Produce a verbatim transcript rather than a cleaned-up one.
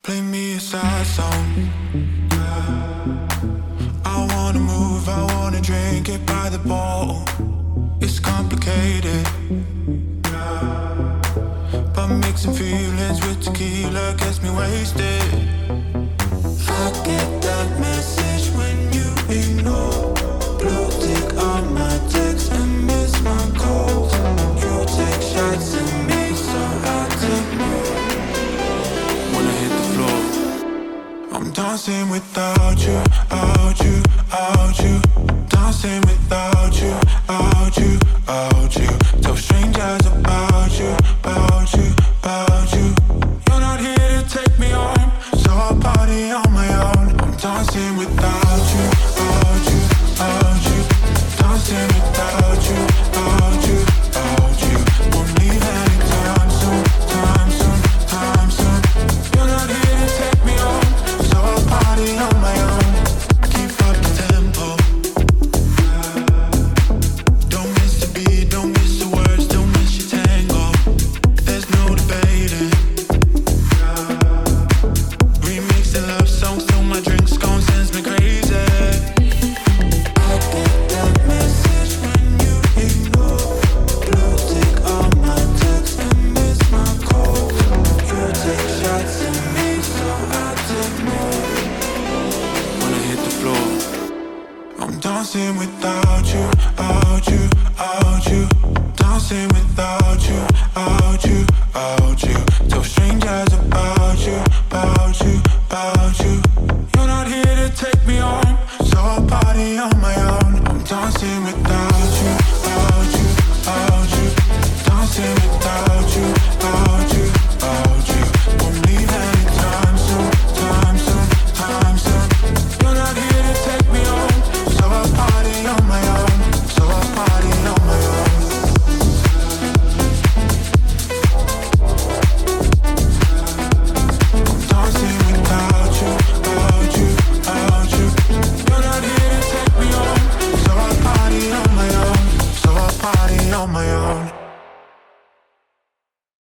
Play me a sad song. I wanna move, I wanna drink it by the bottle. It's complicated, but mixing feelings with tequila gets me wasted. I get that message when you ignore. Blue tick on my text and miss my calls. You take shots at me, so I take more. When I hit the floor, I'm dancing without you, out you, out you. Dancing without you, out you, out you. Tell strangers about you, about you, about you. You're not here to take me home, so I'll party on my own. I'm dancing without you, out you, out you. Dancing without you, out you, out you. Won't leave anytime soon, time soon, time soon. You're not here to take me home, so I'll party on my own. Keep up the tempo. Don't miss the beat, don't miss the words, don't miss your tango. There's no debating. Remixing love songs till my drink's gone, sends me crazy. I get that message when you ignore. Blue tick on my text and miss my call. You take shots at me, so I take more. When I hit the floor, I'm dancing without you, out you, out you. Dancing without you, out you, out you. Tell strangers about you, about you, about you. You're not here to take me home, so I'll party on my own. I'm dancing without you, out you, out you. Dancing without you, out you, out you. Won't leave anytime soon, time soon, time soon. You're not here to take me home, so I'll party on my own, so I'll party on my own. I'm dancing without you, out you, out you. You're not here to take me home, so I'll party on my own, so I'll party on my own.